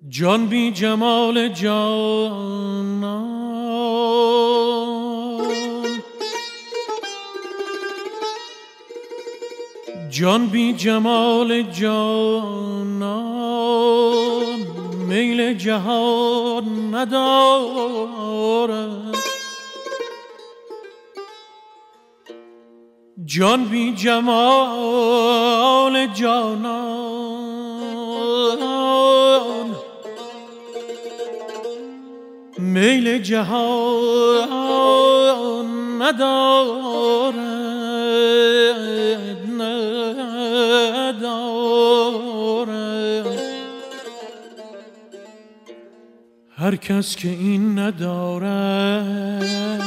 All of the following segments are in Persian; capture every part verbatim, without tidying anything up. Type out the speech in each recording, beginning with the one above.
جان بی جمال جانان، جان بی جمال جانان میل جهان ندارد. جان بی جمال جانان میل جهان ندارد ندارد. هر کس که این ندارد،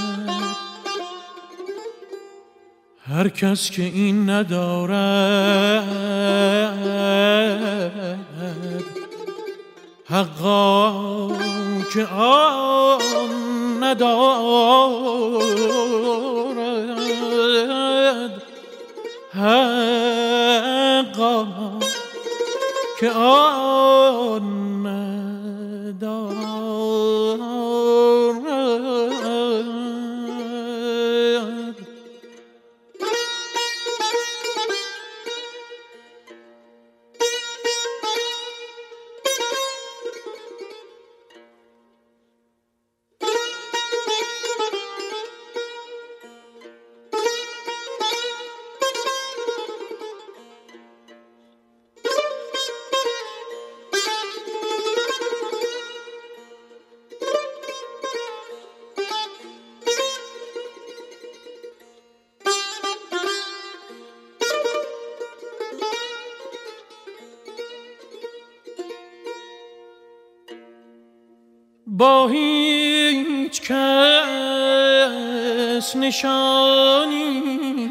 هر کس که این ندارد، حقا که آن ندارد، حقا که آن ندارد. با هیچ کس نشانی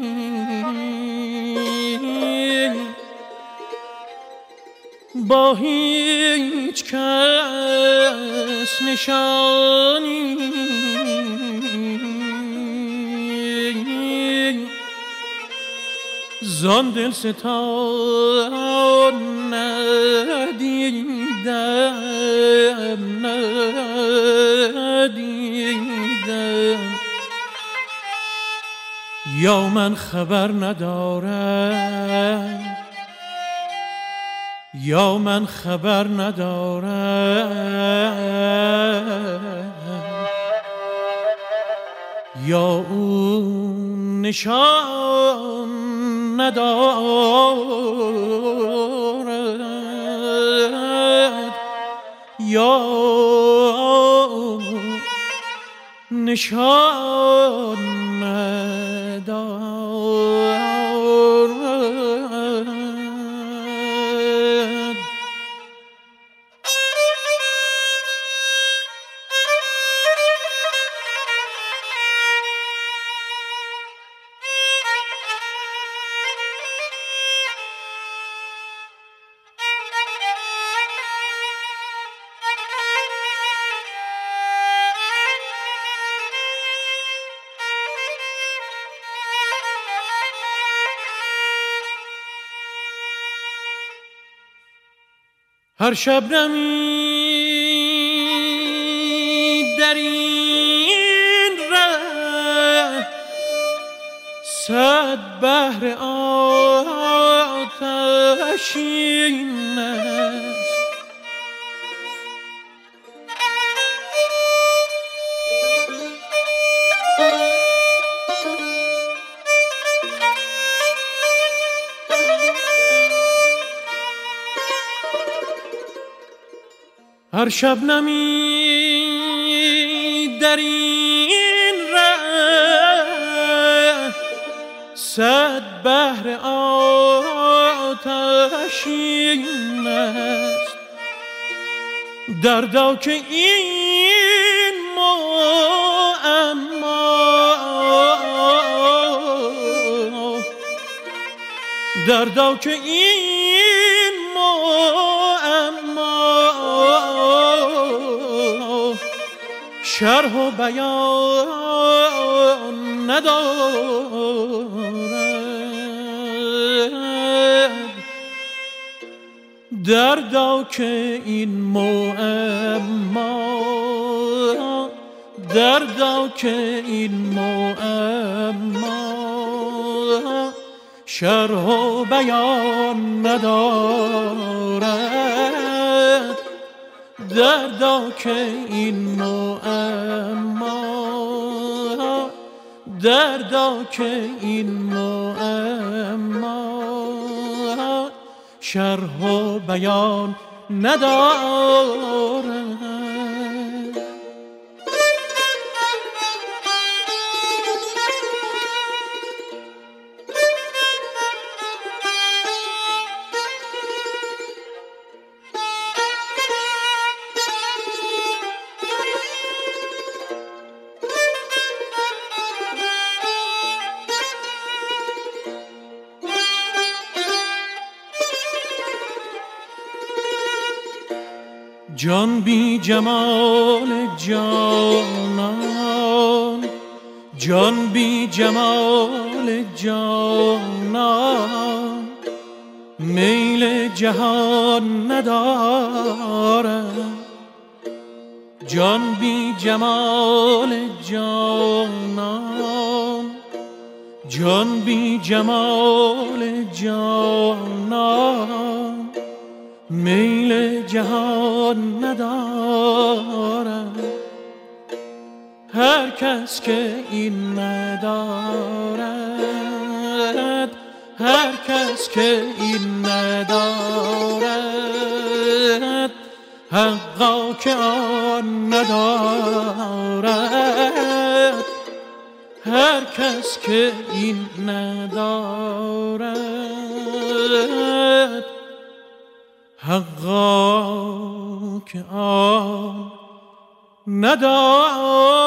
با هیچ کس نشانی زان دل ستان ندیدم ندیدم. یا من خبر ندارم، یا من خبر ندارم، یا او نشان ندارد، یا نشان ندارد. هر شبنمی در این ره صد بحر آتشین است. هر شبنمی در این ره صد بحر آتشین است. دردا که این معما، دردا که این معما شرح و بیان ندارد. دردا که این معما دردا که این معما شرح و بیان ندارد، دردا که این معما دردا که این معما شرح و بیان ندارد. جان بی جمال جانان، جان بی جمال جانان میل جهان ندارد. جان بی جمال جانان، جان بی جمال جانان میل جهان ندارد. هر کس که این ندارد، هر کس که این ندارد حقا که آن ندارد. هر کس که این ندارد حقا که آن ندارد.